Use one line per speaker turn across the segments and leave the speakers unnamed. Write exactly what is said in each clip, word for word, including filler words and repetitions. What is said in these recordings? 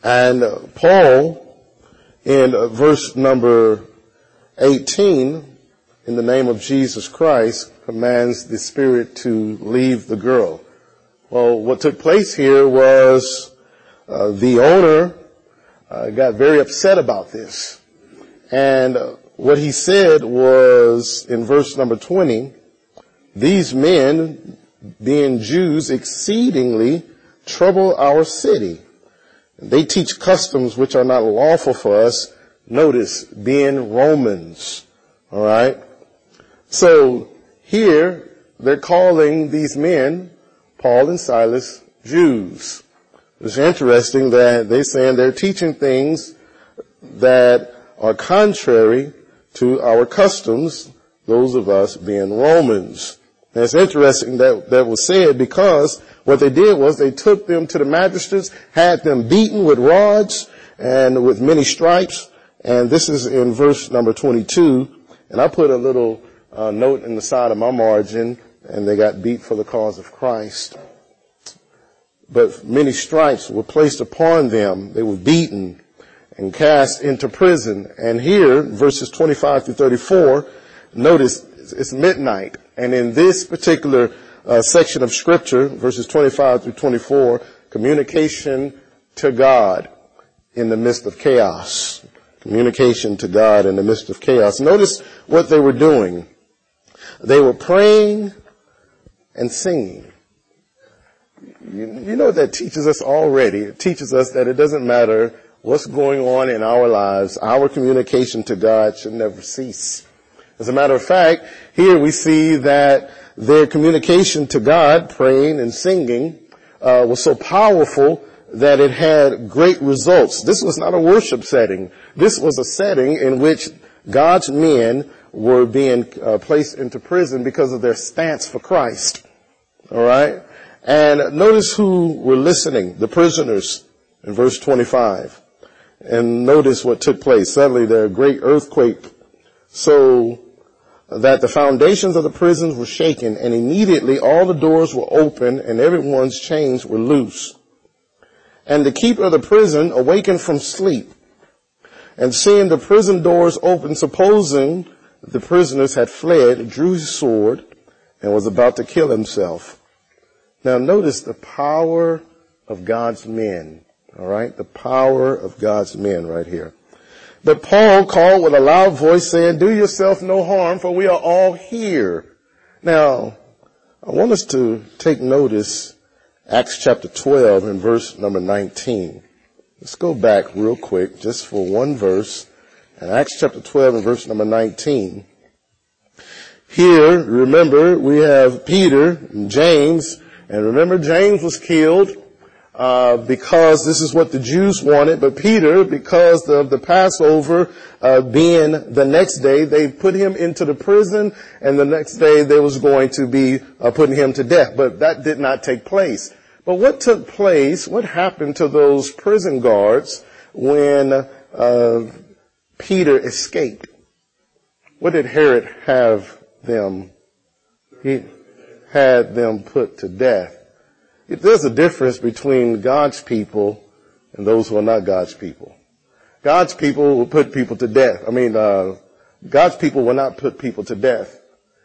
And uh, Paul, in uh, verse number eighteen, in the name of Jesus Christ, commands the spirit to leave the girl. Well, what took place here was uh, the owner uh, got very upset about this. And uh, what he said was, in verse number twenty, these men, being Jews, exceedingly trouble our city. They teach customs which are not lawful for us. Notice, being Romans. All right? So here, they're calling these men, Paul and Silas, Jews. It's interesting that they're saying they're teaching things that are contrary to our customs, those of us being Romans. And it's interesting that that was said because what they did was they took them to the magistrates, had them beaten with rods and with many stripes. And this is in verse number twenty-two. And I put a little uh, note in the side of my margin, and they got beat for the cause of Christ. But many stripes were placed upon them. They were beaten and cast into prison. And here, verses twenty-five through thirty-four, notice it's midnight. And in this particular uh, section of Scripture, verses twenty-five through twenty-four, communication to God in the midst of chaos. Communication to God in the midst of chaos. Notice what they were doing. They were praying and singing. You, you know what that teaches us already? It teaches us that it doesn't matter what's going on in our lives. Our communication to God should never cease. As a matter of fact, here we see that their communication to God, praying and singing, uh, was so powerful that it had great results. This was not a worship setting. This was a setting in which God's men were being uh, placed into prison because of their stance for Christ. All right? And notice who were listening, the prisoners, in verse twenty-five. And notice what took place. Suddenly there was a great earthquake, so that the foundations of the prisons were shaken, and immediately all the doors were open and everyone's chains were loose. And the keeper of the prison awakened from sleep, and seeing the prison doors open, supposing the prisoners had fled, drew his sword and was about to kill himself. Now notice the power of God's men. All right, the power of God's men right here. But Paul called with a loud voice saying, do yourself no harm, for we are all here. Now, I want us to take notice, Acts chapter twelve and verse number nineteen. Let's go back real quick just for one verse. And Acts chapter twelve and verse number nineteen. Here, remember, we have Peter and James. And remember, James was killed Uh, because this is what the Jews wanted. But Peter, because of the Passover uh, being the next day, they put him into the prison, and the next day they was going to be uh, putting him to death. But that did not take place. But what took place, what happened to those prison guards when uh, Peter escaped? What did Herod have them? He had them put to death. There's a difference between God's people and those who are not God's people. God's people will put people to death. I mean, uh, God's people will not put people to death.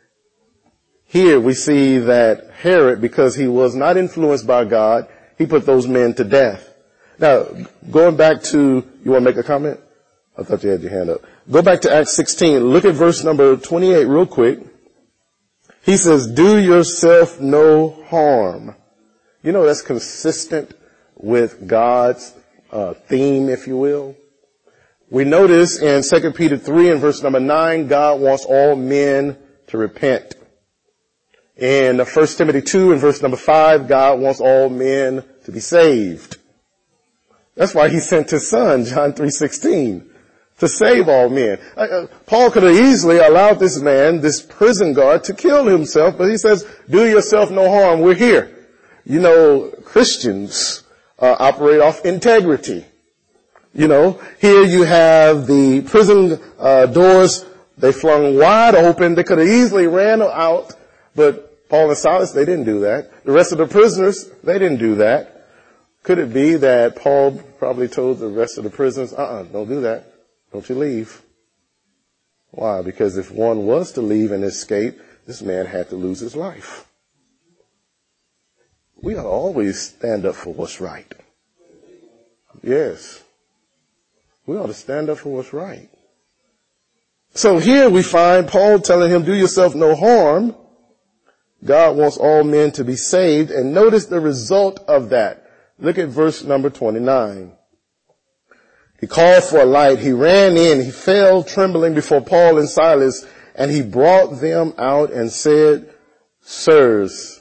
Here we see that Herod, because he was not influenced by God, he put those men to death. Now, going back to, you want to make a comment? I thought you had your hand up. Go back to Acts sixteen. Look at verse number twenty-eight real quick. He says, do yourself no harm. You know, that's consistent with God's uh, theme, if you will. We notice in Second Peter three and verse number nine, God wants all men to repent. In First Timothy two and verse number five, God wants all men to be saved. That's why he sent his son, John three sixteen, to save all men. Uh, Paul could have easily allowed this man, this prison guard, to kill himself, but he says, do yourself no harm, we're here. You know, Christians uh, operate off integrity. You know, here you have the prison uh, doors, they flung wide open. They could have easily ran out, but Paul and Silas, they didn't do that. The rest of the prisoners, they didn't do that. Could it be that Paul probably told the rest of the prisoners, uh-uh, don't do that. Don't you leave. Why? Because if one was to leave and escape, this man had to lose his life. We ought to always stand up for what's right. Yes. We ought to stand up for what's right. So here we find Paul telling him, do yourself no harm. God wants all men to be saved. And notice the result of that. Look at verse number twenty-nine. He called for a light. He ran in. He fell trembling before Paul and Silas. And he brought them out and said, Sirs,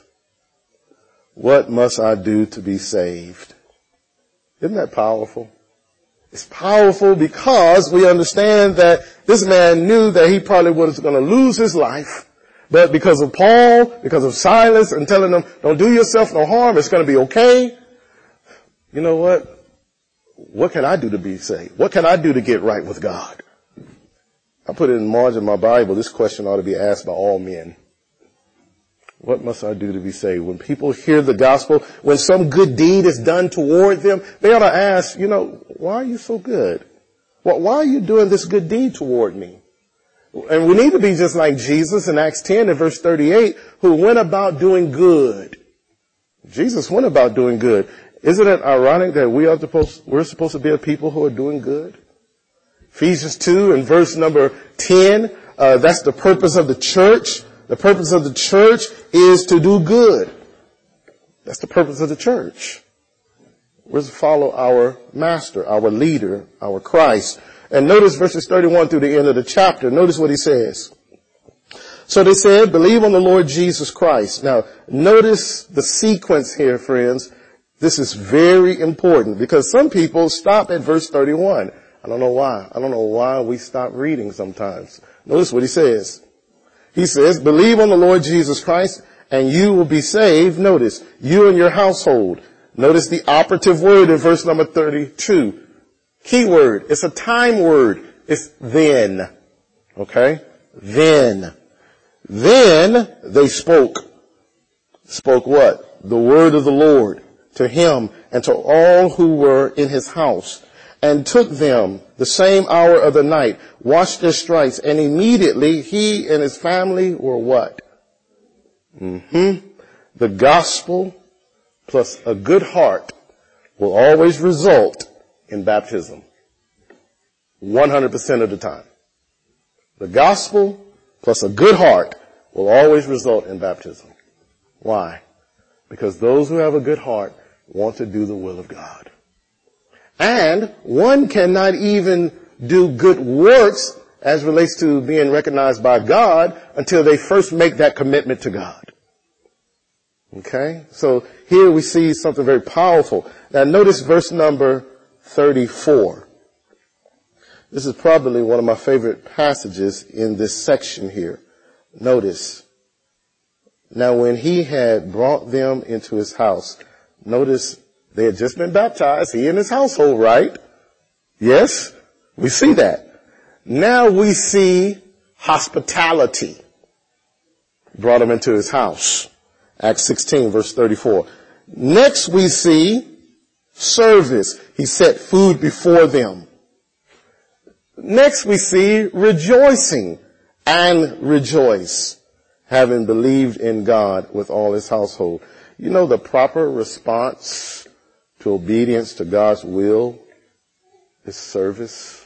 what must I do to be saved? Isn't that powerful? It's powerful because we understand that this man knew that he probably was going to lose his life. But because of Paul, because of Silas, and telling them, don't do yourself no harm, it's going to be okay. You know what? What can I do to be saved? What can I do to get right with God? I put it in the margin of my Bible. This question ought to be asked by all men. What must I do to be saved? When people hear the gospel, when some good deed is done toward them, they ought to ask, you know, why are you so good? Well, why are you doing this good deed toward me? And we need to be just like Jesus in Acts ten and verse thirty-eight, who went about doing good. Jesus went about doing good. Isn't it ironic that we are supposed, we're supposed to be a people who are doing good? Ephesians two and verse number ten, uh, that's the purpose of the church. The purpose of the church is to do good. That's the purpose of the church. We're to follow our master, our leader, our Christ. And notice verses thirty-one through the end of the chapter. Notice what he says. So they said, believe on the Lord Jesus Christ. Now, notice the sequence here, friends. This is very important because some people stop at verse thirty-one. I don't know why. I don't know why we stop reading sometimes. Notice what he says. He says, believe on the Lord Jesus Christ and you will be saved. Notice, you and your household. Notice the operative word in verse number thirty-two. Key word. It's a time word. It's then. Okay? Then. Then they spoke. Spoke what? The word of the Lord to him and to all who were in his house. And took them the same hour of the night, washed their stripes, and immediately he and his family were what? Mm-hmm. The gospel plus a good heart will always result in baptism. one hundred percent of the time. The gospel plus a good heart will always result in baptism. Why? Because those who have a good heart want to do the will of God. And one cannot even do good works as relates to being recognized by God until they first make that commitment to God. Okay? So here we see something very powerful. Now notice verse number thirty-four. This is probably one of my favorite passages in this section here. Notice. Now when he had brought them into his house, notice they had just been baptized, he and his household, right? Yes, we see that. Now we see hospitality. Brought him into his house. Acts sixteen, verse thirty-four. Next we see service. He set food before them. Next we see rejoicing and rejoice, having believed in God with all his household. You know the proper response to obedience to God's will is service.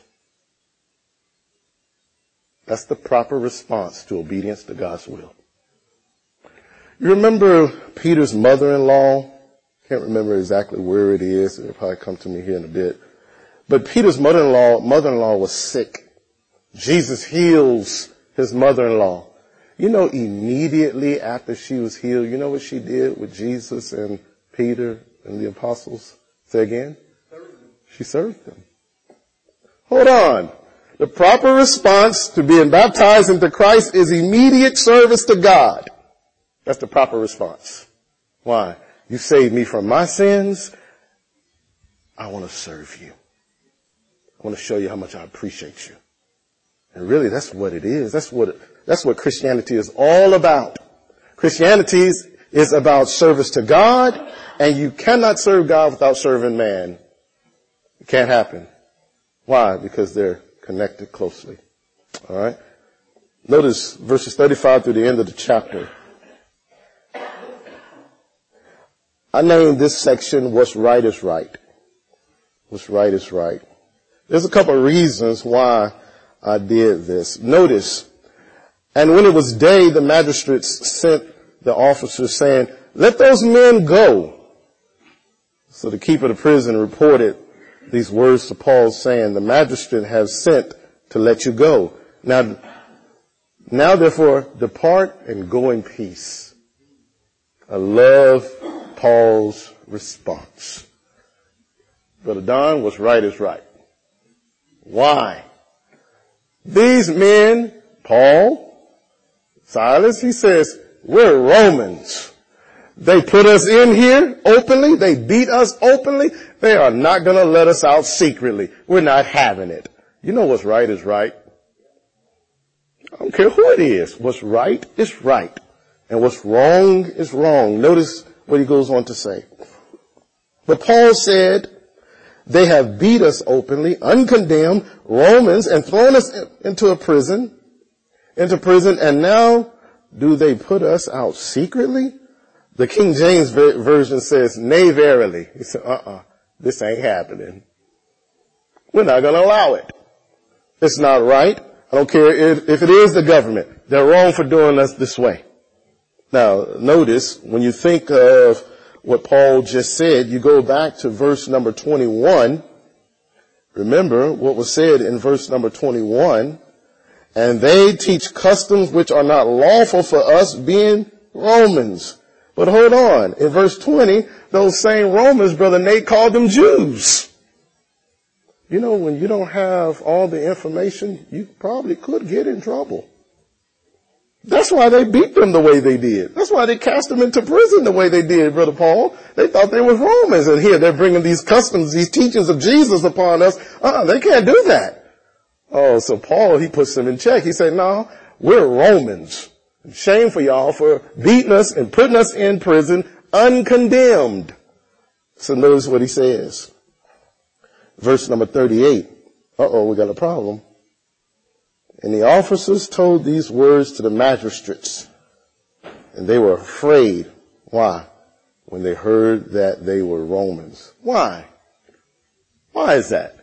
That's the proper response to obedience to God's will. You remember Peter's mother-in-law? Can't remember exactly where it is. It'll probably come to me here in a bit. But Peter's mother-in-law, mother-in-law was sick. Jesus heals his mother-in-law. You know, immediately after she was healed, you know what she did with Jesus and Peter and the apostles? Say again? She served them. Hold on. The proper response to being baptized into Christ is immediate service to God. That's the proper response. Why? You saved me from my sins. I want to serve you. I want to show you how much I appreciate you. And really, that's what it is. That's what, that's what Christianity is all about. Christianity is, It's about service to God, and you cannot serve God without serving man. It can't happen. Why? Because they're connected closely. All right? Notice verses thirty-five through the end of the chapter. I named this section, What's Right is Right. What's Right is Right. There's a couple of reasons why I did this. Notice, and when it was day, the magistrates sent the officers saying, let those men go. So the keeper of the prison reported these words to Paul saying, the magistrate has sent to let you go. Now, now therefore, depart and go in peace. I love Paul's response. Brother Don, what's right is right. Why? These men, Paul, Silas, he says, we're Romans. They put us in here openly. They beat us openly. They are not going to let us out secretly. We're not having it. You know what's right is right. I don't care who it is. What's right is right. And what's wrong is wrong. Notice what he goes on to say. But Paul said, they have beat us openly, uncondemned, Romans, and thrown us into a prison, into prison, and now do they put us out secretly? The King James Version says, nay, verily. He said, uh-uh, this ain't happening. We're not going to allow it. It's not right. I don't care if, if it is the government. They're wrong for doing us this way. Now, notice, when you think of what Paul just said, you go back to verse number twenty-one. Remember what was said in verse number twenty-one. And they teach customs which are not lawful for us, being Romans. But hold on. In verse twenty, those same Romans, Brother Nate, called them Jews. You know, when you don't have all the information, you probably could get in trouble. That's why they beat them the way they did. That's why they cast them into prison the way they did, Brother Paul. They thought they were Romans, and here they're bringing these customs, these teachings of Jesus upon us. Uh-uh, they can't do that. Oh, so Paul, he puts them in check. He said, no, we're Romans. Shame for y'all for beating us and putting us in prison uncondemned. So notice what he says. Verse number thirty-eight. Uh-oh, we got a problem. And the officers told these words to the magistrates, and they were afraid. Why? When they heard that they were Romans. Why? Why is that?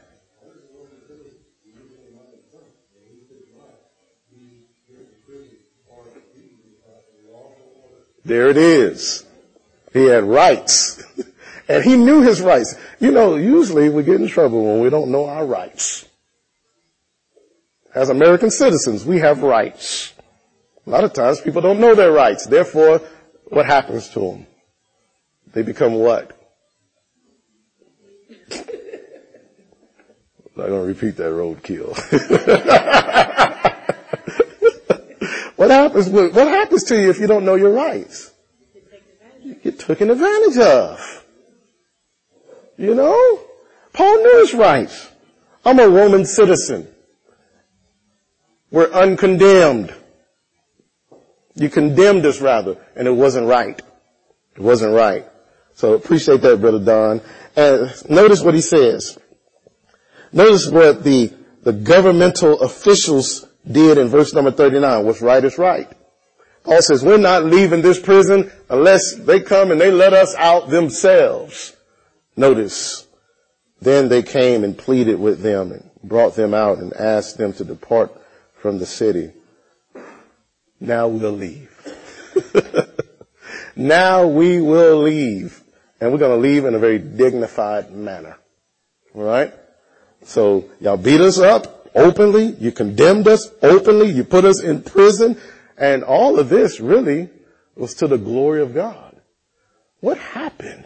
There it is. He had rights. And he knew his rights. You know, usually we get in trouble when we don't know our rights. As American citizens, we have rights. A lot of times people don't know their rights. Therefore, what happens to them? They become what? I'm not going to repeat that roadkill. What happens, what happens to you if you don't know your rights? You get taken advantage of. You know? Paul knew his rights. I'm a Roman citizen. We're uncondemned. You condemned us rather, and it wasn't right. It wasn't right. So appreciate that, Brother Don. And notice what he says. Notice what the, the governmental officials did in verse number thirty-nine. What's right is right. Paul says, we're not leaving this prison unless they come and they let us out themselves. Notice, then they came and pleaded with them and brought them out and asked them to depart from the city. Now we'll leave. Now we will leave. And we're going to leave in a very dignified manner. All right? So y'all beat us up openly. You condemned us openly. You put us in prison. And all of this really was to the glory of God. What happened?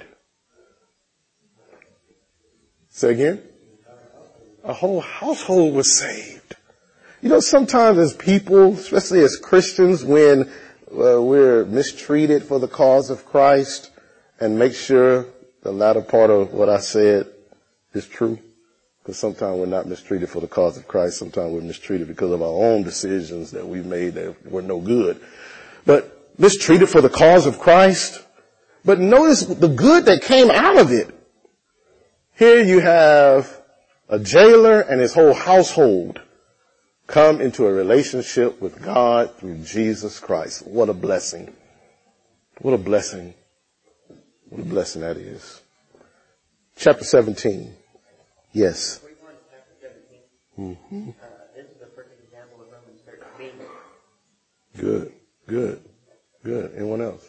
Say again? A whole household was saved. You know, sometimes as people, especially as Christians, when uh, we're mistreated for the cause of Christ, and make sure the latter part of what I said is true. Because sometimes we're not mistreated for the cause of Christ. Sometimes we're mistreated because of our own decisions that we've made that were no good. But mistreated for the cause of Christ. But notice the good that came out of it. Here you have a jailer and his whole household come into a relationship with God through Jesus Christ. What a blessing. What a blessing. What a blessing that is. Chapter seventeen. Yes. Mm-hmm.
This is a perfect example of Romans thirteen.
Good, good, good. Anyone else?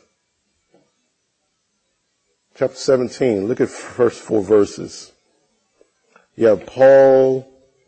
Chapter seventeen, look at first four verses. You have Paul,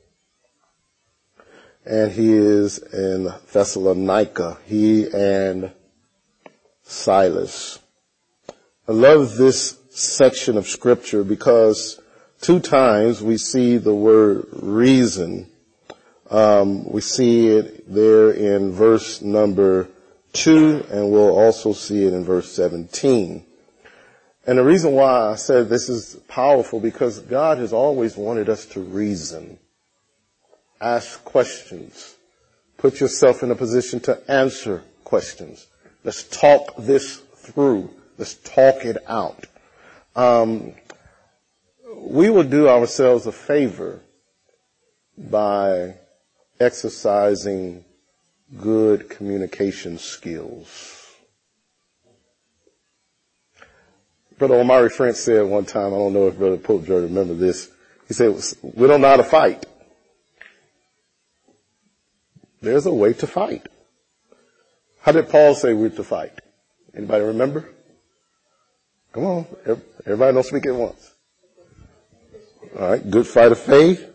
and he is in Thessalonica. He and Silas. I love this section of scripture because two times we see the word reason. Um, we see it there in verse number two, and we'll also see it in verse seventeen. And the reason why I said this is powerful, because God has always wanted us to reason, ask questions, put yourself in a position to answer questions. Let's talk this through. Let's talk it out. Um, we will do ourselves a favor by exercising good communication skills. Brother Omari French said one time, I don't know if Brother Pope Joe remember this, he said, we don't know how to fight. There's a way to fight. How did Paul say we're to fight? Anybody remember? Come on, everybody don't speak at once. All right, good fight of faith.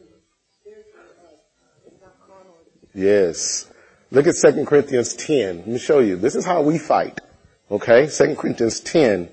Yes. Look at Second Corinthians ten. Let me show you. This is how we fight. Okay, Second Corinthians ten.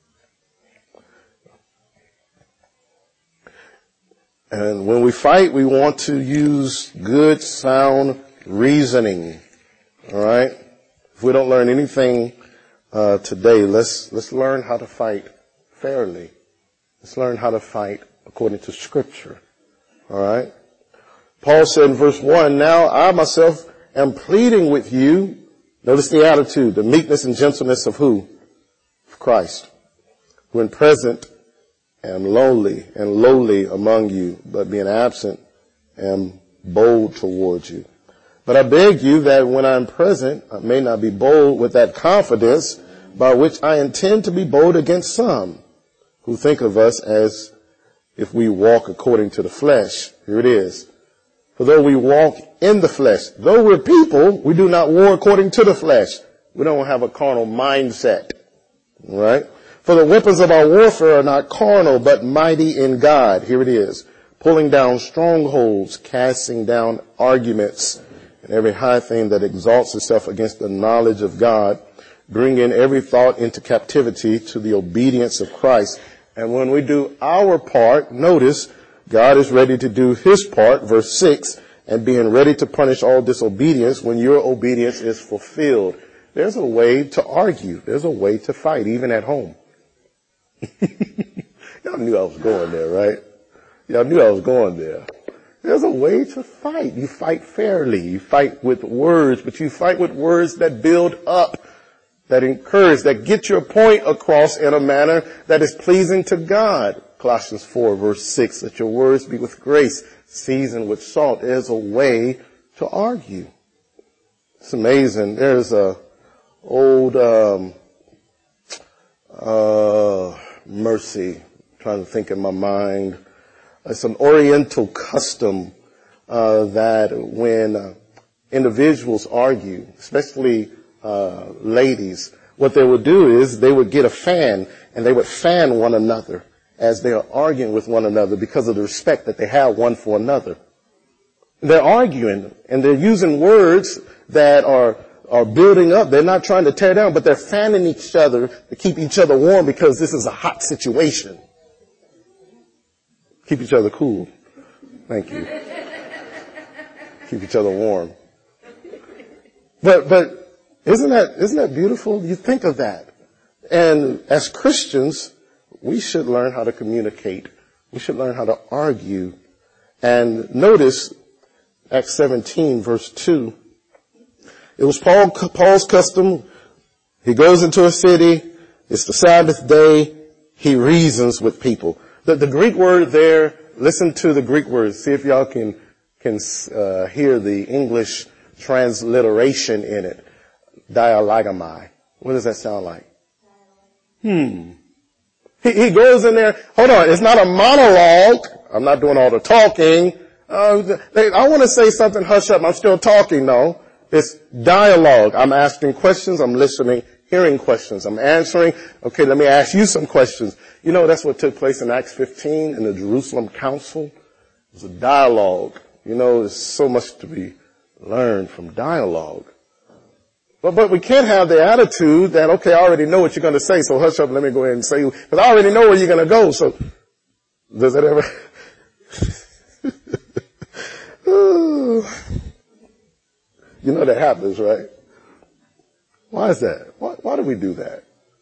And when we fight, we want to use good, sound reasoning. All right? If we don't learn anything uh, today, let's let's learn how to fight fairly. Let's learn how to fight according to Scripture. All right? Paul said in verse one, now I myself am pleading with you. Notice the attitude, the meekness and gentleness of who? Of Christ. When present, am lonely and lowly among you, but being absent, am bold towards you. But I beg you that when I am present, I may not be bold with that confidence by which I intend to be bold against some who think of us as if we walk according to the flesh. Here it is. For though we walk in the flesh, though we're people, we do not war according to the flesh. We don't have a carnal mindset. All right? For the weapons of our warfare are not carnal, but mighty in God. Here it is. Pulling down strongholds, casting down arguments, and every high thing that exalts itself against the knowledge of God, bringing every thought into captivity to the obedience of Christ. And when we do our part, notice, God is ready to do his part, verse six, and being ready to punish all disobedience when your obedience is fulfilled. There's a way to argue. There's a way to fight, even at home. Y'all knew I was going there, right? Y'all knew I was going there. There's a way to fight. You fight fairly. You fight with words, but you fight with words that build up, that encourage, that get your point across in a manner that is pleasing to God. Colossians four, verse six, let your words be with grace, seasoned with salt. There's a way to argue. It's amazing. There's a old, um, uh, mercy, I'm trying to think in my mind. It's an Oriental custom uh, that when uh, individuals argue, especially uh, ladies, what they would do is they would get a fan and they would fan one another as they are arguing with one another because of the respect that they have one for another. They're arguing and they're using words that are are building up. They're not trying to tear down, but they're fanning each other to keep each other warm because this is a hot situation. Keep each other cool. Thank you. Keep each other warm. But, but isn't that, isn't that beautiful? You think of that. And as Christians, we should learn how to communicate. We should learn how to argue. And notice Acts seventeen verse two. It was Paul, Paul's custom He goes into a city. It's the Sabbath day. He reasons with people. The, the Greek word there, listen to the Greek word. See if y'all can, can, uh, hear the English transliteration in it. Dialogomai. What does that sound like? Hmm. He, he goes in there. Hold on. It's not a monologue. I'm not doing all the talking. Uh, they, I want to say something. Hush up. I'm still talking. No. It's dialogue. I'm asking questions. I'm listening, hearing questions. I'm answering. Okay, let me ask you some questions. You know, that's what took place in Acts fifteen in the Jerusalem Council. It was a dialogue. You know, there's so much to be learned from dialogue. But, but we can't have the attitude that, okay, I already know what you're going to say, so hush up, let me go ahead and say, because I already know where you're going to go, so, does that ever? You know that happens, right? Why is that? Why, why do we do that?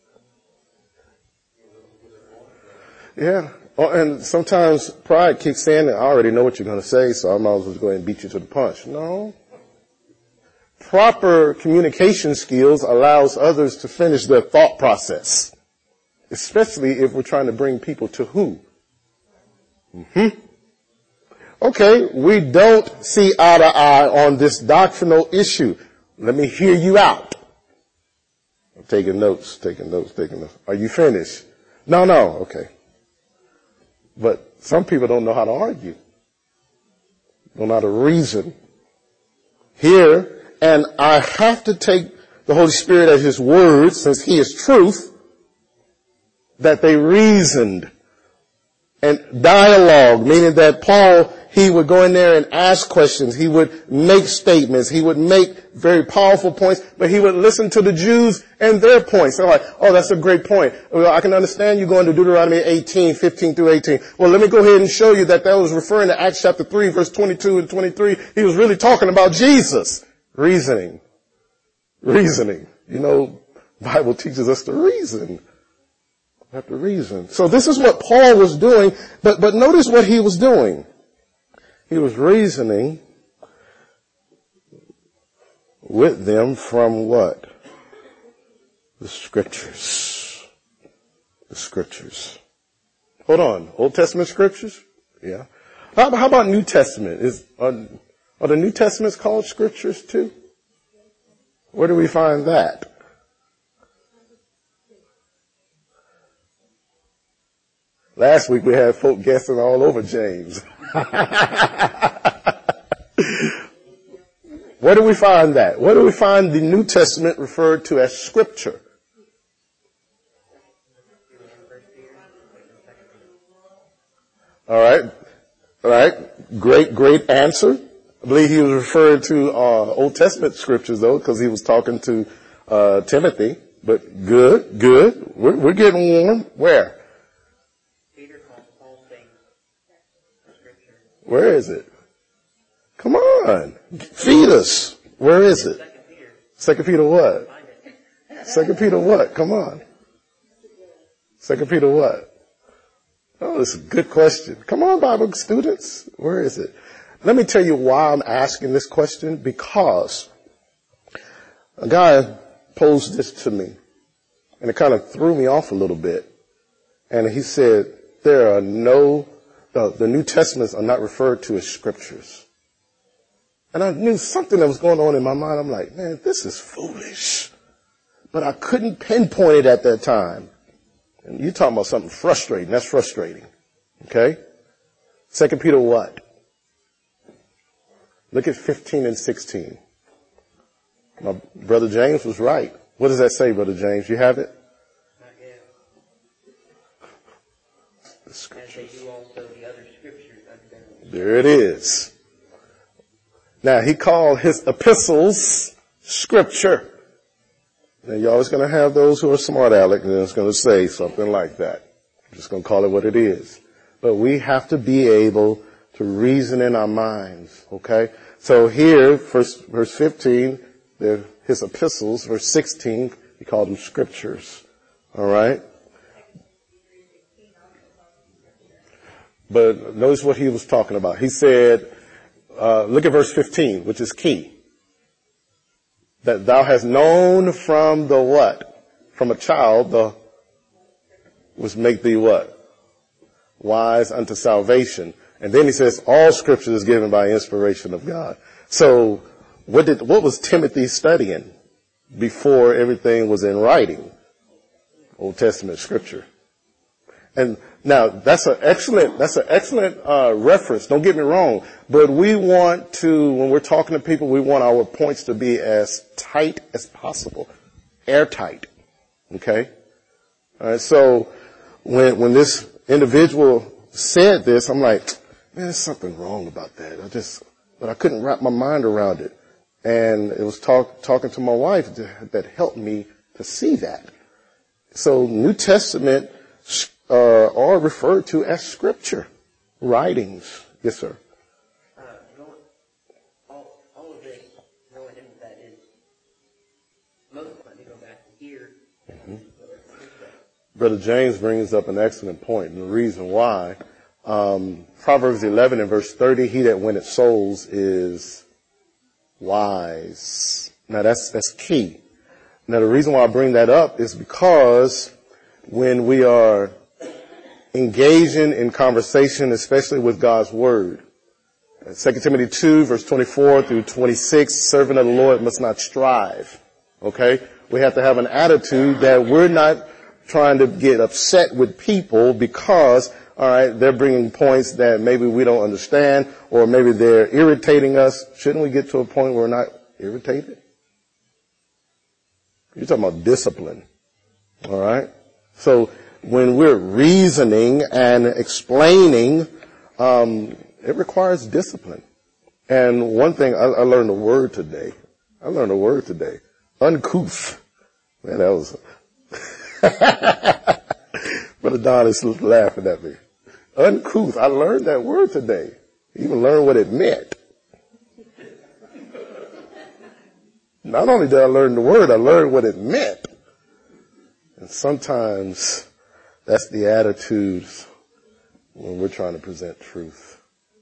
Yeah. Oh, and sometimes pride kicks in, and I already know what you're going to say, so I might as well go ahead and beat you to the punch. No. Proper communication skills allows others to finish their thought process, especially if we're trying to bring people to who? Mm-hmm. Okay, we don't see eye to eye on this doctrinal issue. Let me hear you out. I'm taking notes, taking notes, taking notes. Are you finished? No, no, okay. But some people don't know how to argue. Don't know how to reason. Here, and I have to take the Holy Spirit as His word, since He is truth, that they reasoned. And dialogue, meaning that Paul, he would go in there and ask questions. He would make statements. He would make very powerful points, but he would listen to the Jews and their points. They're like, oh, that's a great point. Well, I can understand you going to Deuteronomy eighteen, fifteen through eighteen. Well, let me go ahead and show you that that was referring to Acts chapter three, verse twenty-two and twenty-three. He was really talking about Jesus. Reasoning. Reasoning. You know, the Bible teaches us to reason. We have to reason. So this is what Paul was doing, but, but notice what he was doing. He was reasoning with them from what? The scriptures. The scriptures. Hold on. Old Testament scriptures? Yeah. How, how about New Testament? Is, are, are the New Testaments called scriptures too? Where do we find that? Last week we had folk guessing all over James. Where do we find that? Where do we find the New Testament referred to as scripture? All right. All right. Great, great answer. I believe he was referring to uh, Old Testament scriptures, though, because he was talking to uh, Timothy. But good, good. We're, we're getting warm. Where? Where is it? Come on. Feed us. Where is it? Second Peter what? Second Peter what? Come on. Second Peter what? Oh, this is a good question. Come on, Bible students. Where is it? Let me tell you why I'm asking this question. Because a guy posed this to me, and it kind of threw me off a little bit. And he said, there are no Uh, the New Testaments are not referred to as scriptures. And I knew something that was going on in my mind. I'm like, man, this is foolish. But I couldn't pinpoint it at that time. And you're talking about something frustrating. That's frustrating. Okay? Second Peter what? Look at fifteen and sixteen. My brother James was right. What does that say, Brother James? You have it?
Not yet.
The scriptures.
As they do also the other scriptures unto them.
There it is. Now, he called his epistles scripture. Now, you're always going to have those who are smart aleck and it's going to say something like that. I'm just going to call it what it is. But we have to be able to reason in our minds, okay? So here, first, verse fifteen, they're his epistles. Verse sixteen, he called them scriptures. All right? But notice what he was talking about. He said, uh, look at verse fifteen, which is key. that thou hast known from the what? From a child, the, which make thee what? Wise unto salvation. And then he says, all scripture is given by inspiration of God. So what did, what was Timothy studying before everything was in writing? Old Testament scripture. And now that's an excellent, that's an excellent, uh, reference. Don't get me wrong. But we want to, when we're talking to people, we want our points to be as tight as possible. Airtight. Okay? All right. So when, when this individual said this, I'm like, man, there's something wrong about that. I just, but I couldn't wrap my mind around it. And it was talk, talking to my wife that, that helped me to see that. So New Testament uh, are referred to as scripture, writings. Yes, sir.
Uh, all, all of this, knowing that is, most of it, they go back to here.
Mm-hmm. Brother James brings up an excellent point, and the reason why, um, Proverbs eleven and verse thirty, he that winneth souls is wise. Now that's, that's key. Now the reason why I bring that up is because when we are engaging in conversation, especially with God's word, Second Timothy two verse twenty-four through twenty-six, servant of the Lord must not strive. Okay? We have to have an attitude that we're not trying to get upset with people because, all right, they're bringing points that maybe we don't understand, or maybe they're irritating us. Shouldn't we get to a point where we're not irritated? You're talking about discipline. All right? So when we're reasoning and explaining, um, it requires discipline. And one thing, I, I learned a word today. I learned a word today. Uncouth. Man, that was... Brother Don is laughing at me. Uncouth. I learned that word today. I even learned what it meant. Not only did I learn the word, I learned what it meant. And sometimes that's the attitude when we're trying to present truth.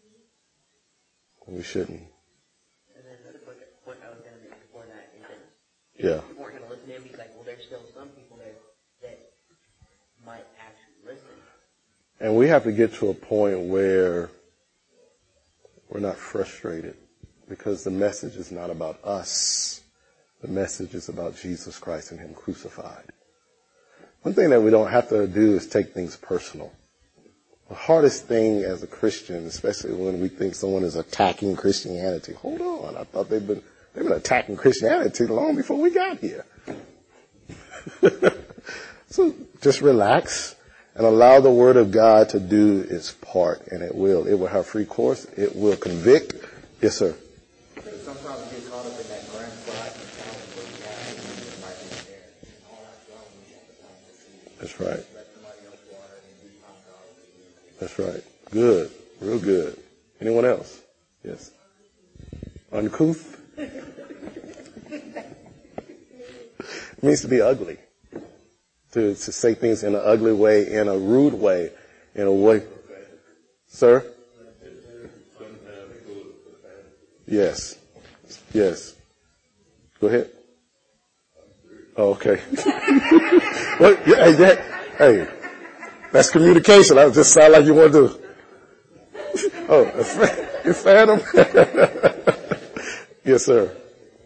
We shouldn't.
And then another point, point I was going to make before that is that
yeah.
people weren't going to listen to him. He's like, well, there's still some people there that might actually listen.
And we have to get to a point where we're not frustrated because the message is not about us. The message is about Jesus Christ and Him crucified. One thing that we don't have to do is take things personal. The hardest thing as a Christian, especially when we think someone is attacking Christianity, hold on, I thought they've been, they've been attacking Christianity long before we got here. So just relax and allow the Word of God to do its part, and it will. It will have free course. It will convict. Yes, sir.
Sometimes we get caught up in that grand pride mentality where we have to be the right thing there. And all that's wrong when you have the time to see.
That's right.
Let somebody else water and do time God.
That's right. Good. Real good. Anyone else? Yes. Uncouth? It means to be ugly. To, to say things in an ugly way, in a rude way, in a way. Sir? Yes. Yes. Go ahead. Oh, okay. Well, yeah, hey, that, hey, that's communication. That just sound like you want to do. Oh, you Phantom? Yes, sir.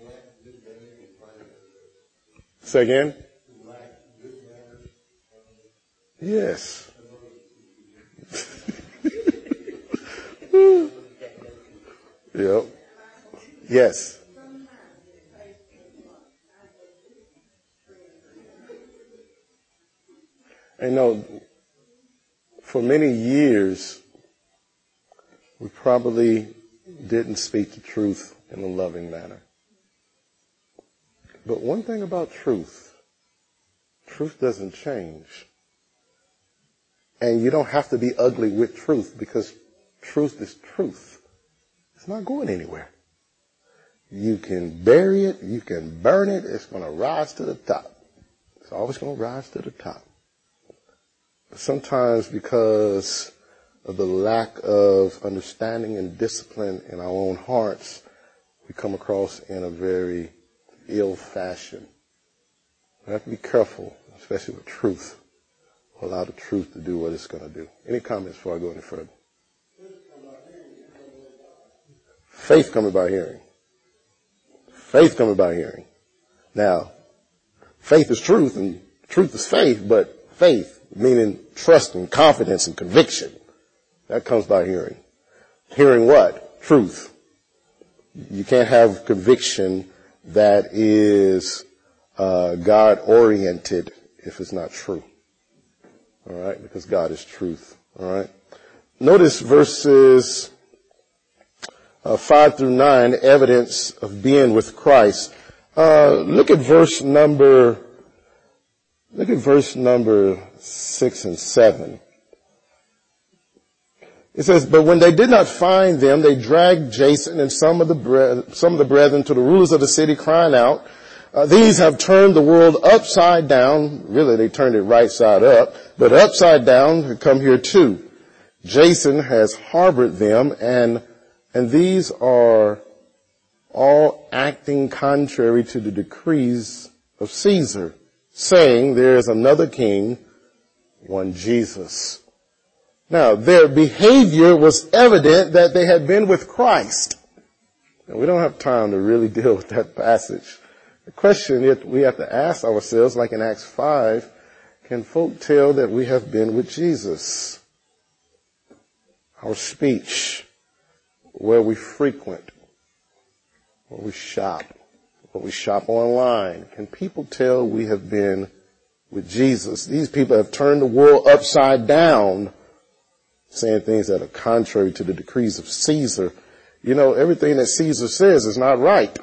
Say again? Yes. Yep. Yes. And no, for many years, we probably didn't speak the truth in a loving manner. But one thing about truth, truth doesn't change. And you don't have to be ugly with truth because truth is truth. It's not going anywhere. You can bury it, you can burn it, it's going to rise to the top. It's always going to rise to the top. But sometimes because of the lack of understanding and discipline in our own hearts, we come across in a very ill fashion. We have to be careful, especially with truth. Allow the truth to do what it's going to do. Any comments before I go any further? Faith coming by hearing. Faith coming by hearing. Now, faith is truth and truth is faith, but faith, meaning trust and confidence and conviction, that comes by hearing. Hearing what? Truth. You can't have conviction that is uh, God-oriented if it's not true. All right? Because God is truth. All right? Notice verses uh, five through nine, evidence of being with Christ. Uh, look at verse number, look at verse number six and seven. It says, but when they did not find them, they dragged Jason and some of the bre- some of the brethren to the rulers of the city, crying out, uh, these have turned the world upside down. Really, they turned it right side up, but upside down, come here too. Jason has harbored them, and and these are all acting contrary to the decrees of Caesar, saying there is another king, one Jesus. Now, their behavior was evident that they had been with Christ. And we don't have time to really deal with that passage. The question that we have to ask ourselves, like in Acts five, can folk tell that we have been with Jesus? Our speech, where we frequent, where we shop, where we shop online, can people tell we have been with Jesus? These people have turned the world upside down, saying things that are contrary to the decrees of Caesar. You know, everything that Caesar says is not right.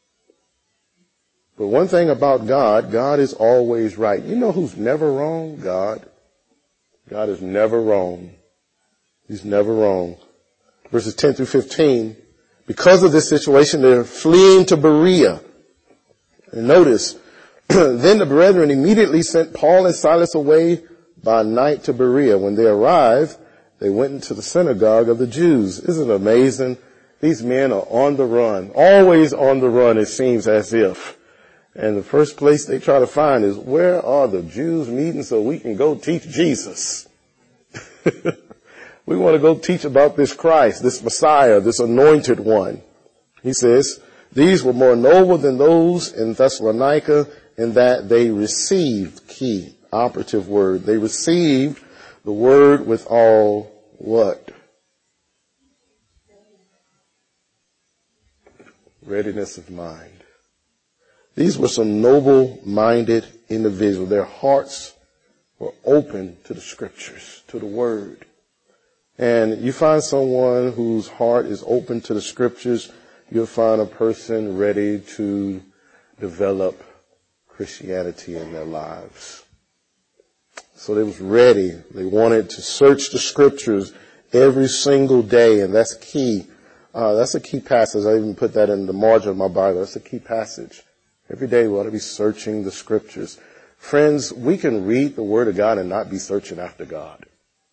But one thing about God, God is always right. You know who's never wrong? God. God is never wrong. He's never wrong. Verses ten through fifteen, because of this situation, they're fleeing to Berea. And notice, then the brethren immediately sent Paul and Silas away by night to Berea. When they arrived, they went into the synagogue of the Jews. Isn't it amazing? These men are on the run, always on the run, it seems as if. And the first place they try to find is, where are the Jews meeting so we can go teach Jesus? We want to go teach about this Christ, this Messiah, this anointed one. He says, these were more noble than those in Thessalonica in that they received, key, operative word, they received the word with all what? Readiness of mind. These were some noble-minded individuals. Their hearts were open to the scriptures, to the word. And you find someone whose heart is open to the scriptures, you'll find a person ready to develop Christianity in their lives. So they was ready. They wanted to search the scriptures every single day, and that's key. Uh, that's a key passage. I even put that in the margin of my Bible. That's a key passage. Every day we ought to be searching the scriptures. Friends, we can read the word of God and not be searching after God.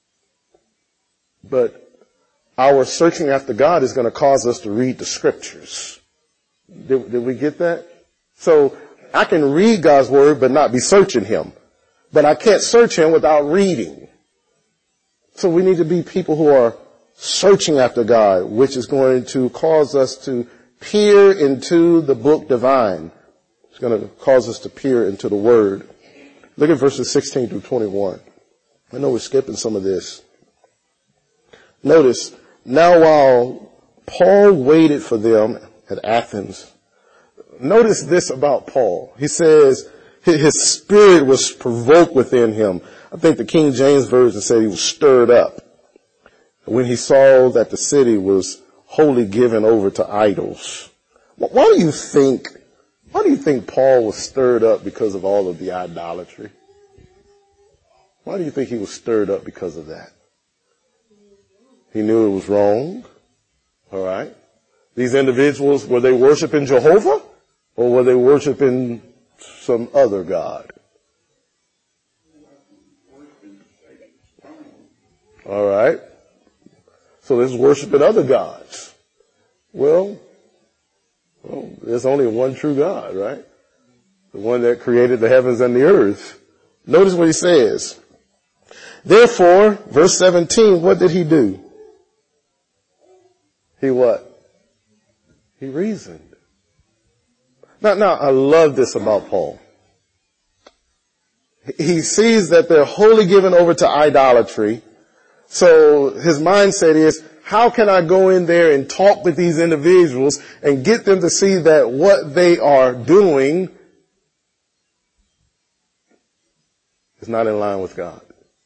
But our searching after God is going to cause us to read the scriptures. Did, did we get that? So I can read God's word but not be searching him. But I can't search him without reading. So we need to be people who are searching after God, which is going to cause us to peer into the book divine. It's going to cause us to peer into the word. Look at verses sixteen through twenty-one. I know we're skipping some of this. Notice, now while Paul waited for them at Athens, notice this about Paul. He says his spirit was provoked within him. I think the King James Version said he was stirred up when he saw that the city was wholly given over to idols. Why do you think, why do you think Paul was stirred up because of all of the idolatry? Why do you think he was stirred up because of that? He knew it was wrong. All right. These individuals, were they worshiping Jehovah or were they worshiping some other god? All right. So there's worshiping other gods. Well, Well, there's only one true God, right? The one that created the heavens and the earth. Notice what he says. Therefore, verse seventeen, what did he do? He what? He reasoned. Now, now, I love this about Paul. He sees that they're wholly given over to idolatry. So his mindset is, how can I go in there and talk with these individuals and get them to see that what they are doing is not in line with God?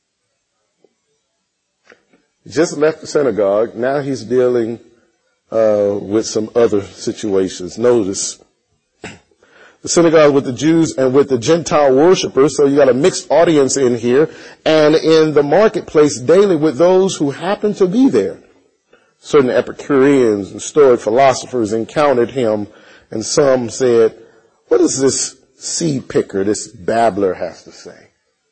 He just left the synagogue. Now he's dealing uh, with some other situations. Notice, the synagogue with the Jews and with the Gentile worshipers, so you got a mixed audience in here, and in the marketplace daily with those who happen to be there. Certain Epicureans and Stoic philosophers encountered him, and some said, what does this seed picker, this babbler has to say?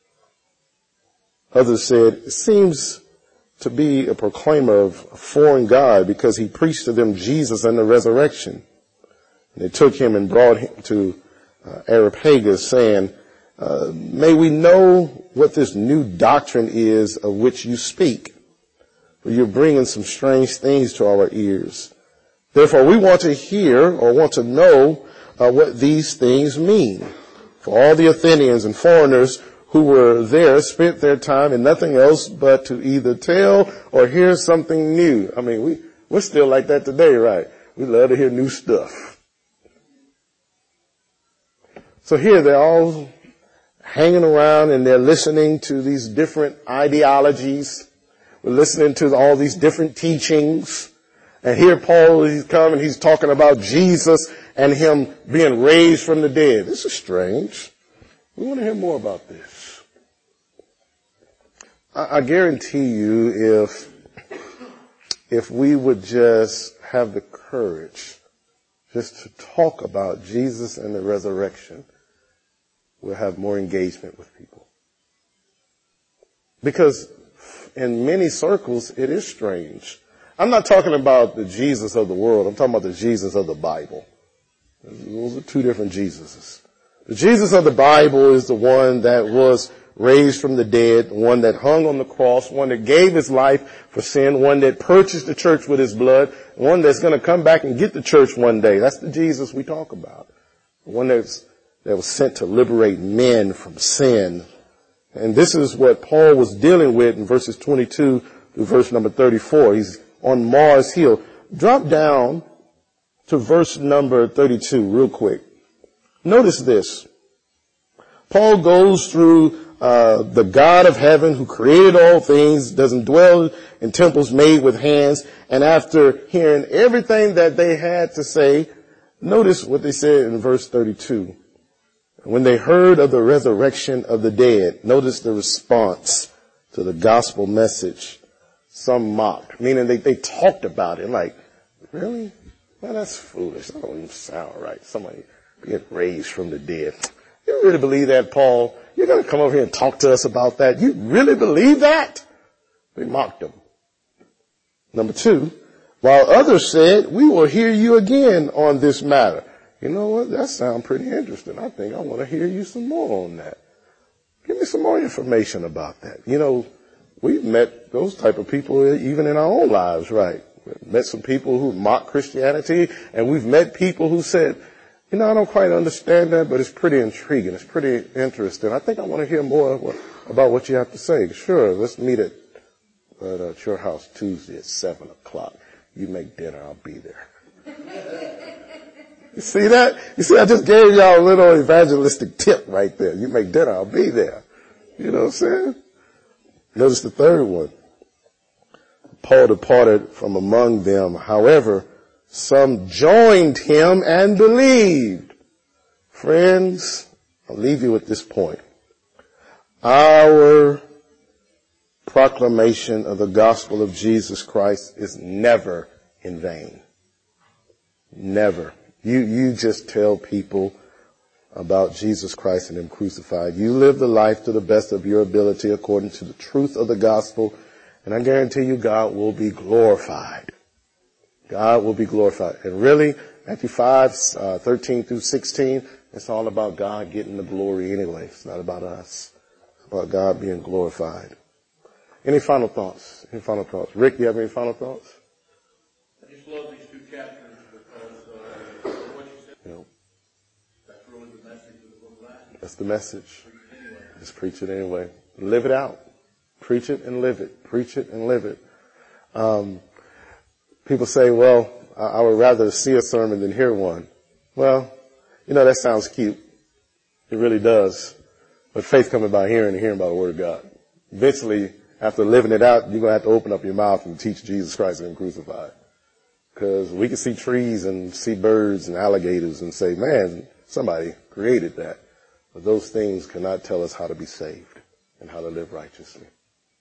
Others said, it seems to be a proclaimer of a foreign God because he preached to them Jesus and the resurrection. And they took him and brought him to uh, Areopagus, saying, uh, may we know what this new doctrine is of which you speak. For you're bringing some strange things to our ears. Therefore, we want to hear or want to know uh, what these things mean. For all the Athenians and foreigners who were there spent their time in nothing else but to either tell or hear something new. I mean, we, we're still like that today, right? We love to hear new stuff. So here they're all hanging around and they're listening to these different ideologies. We're listening to all these different teachings. And here Paul, he's coming, he's talking about Jesus and him being raised from the dead. This is strange. We want to hear more about this. I, I guarantee you if, if we would just have the courage just to talk about Jesus and the resurrection, we'll have more engagement with people. Because in many circles, it is strange. I'm not talking about the Jesus of the world. I'm talking about the Jesus of the Bible. Those are two different Jesuses. The Jesus of the Bible is the one that was raised from the dead, one that hung on the cross, one that gave his life for sin, one that purchased the church with his blood, one that's going to come back and get the church one day. That's the Jesus we talk about. The one that's, that was sent to liberate men from sin. And this is what Paul was dealing with in verses twenty-two through verse number thirty-four. He's on Mars Hill. Drop down to verse number thirty-two real quick. Notice this. Paul goes through uh, the God of heaven who created all things, doesn't dwell in temples made with hands. And after hearing everything that they had to say, notice what they said in verse thirty-two. When they heard of the resurrection of the dead, notice the response to the gospel message. Some mocked, meaning they, they talked about it like, really? Well, that's foolish. That don't even sound right. Somebody being raised from the dead. You really believe that, Paul? You're going to come over here and talk to us about that? You really believe that? They mocked him. Number two, while others said, we will hear you again on this matter. You know what? That sounds pretty interesting. I think I want to hear you some more on that. Give me some more information about that. You know, we've met those type of people even in our own lives, right? We've met some people who mock Christianity, and we've met people who said, you know, I don't quite understand that, but it's pretty intriguing. It's pretty interesting. I think I want to hear more about what you have to say. Sure, let's meet at, at, at your house Tuesday at seven o'clock. You make dinner, I'll be there. You see that? You see, I just gave y'all a little evangelistic tip right there. You make dinner, I'll be there. You know what I'm saying? Notice the third one. Paul departed from among them. However, some joined him and believed. Friends, I'll leave you with this point. Our proclamation of the gospel of Jesus Christ is never in vain. Never. You, you just tell people about Jesus Christ and him crucified. You live the life to the best of your ability according to the truth of the gospel, and I guarantee you God will be glorified. God will be glorified. And really, Matthew five, uh, thirteen through sixteen, it's all about God getting the glory anyway. It's not about us. It's about God being glorified. Any final thoughts? Any final thoughts? Rick, do you have any final thoughts?
I just love these two chapters because uh, what you said,
You know,
that's really the message of the book of Acts.
that's the message.
Anyway,
Just preach it anyway. Live it out. Preach it and live it. Preach it and live it. Um, people say, well, I, I would rather see a sermon than hear one. Well, you know, that sounds cute. It really does. But faith coming by hearing and hearing by the word of God. Eventually, after living it out, you're going to have to open up your mouth and teach Jesus Christ and Him crucified. Because we can see trees and see birds and alligators and say, man, somebody created that. But those things cannot tell us how to be saved and how to live righteously.